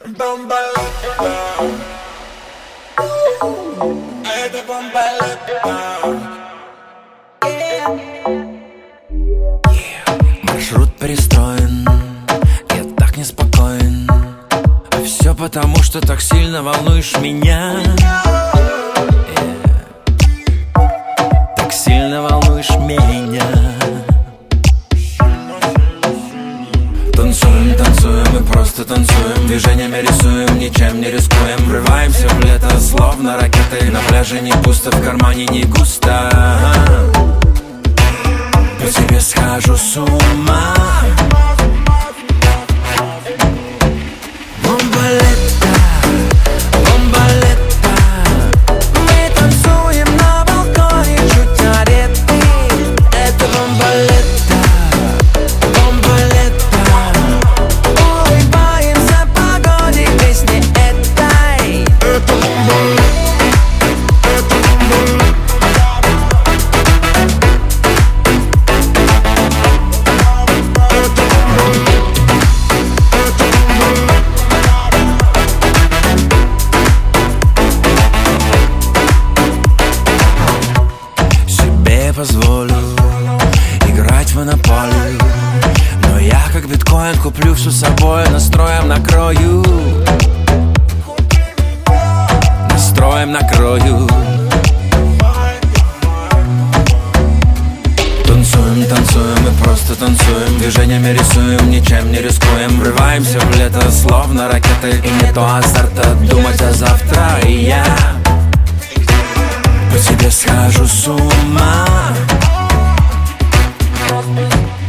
Бомбалетка, это бомбалетка. Маршрут перестроен, я так неспокоен. А все потому, что так сильно волнуешь меня. Так сильно волнуешь меня. Танцуем, танцуем, мы просто танцуем. Движениями рисуем, ничем не рискуем. Врываемся в лето, словно ракеты. На пляже не пусто, в кармане не густо. По тебе схожу с ума. Бомбалетка, бомбалетка. Мы танцуем на балконе, чуть одеты. Это бомбалетка, бомбалетка. Улыбаемся погоде, песни этой. Это бомбалетка. Позволю играть в монополию, но я как биткоин куплю все собой. Настроем накрою, настроем накрою. Танцуем, танцуем, мы просто танцуем. Движениями рисуем, ничем не рискуем. Врываемся в лето, словно ракеты. И не то азарта думать о завтра. И я по тебе схожу с ума.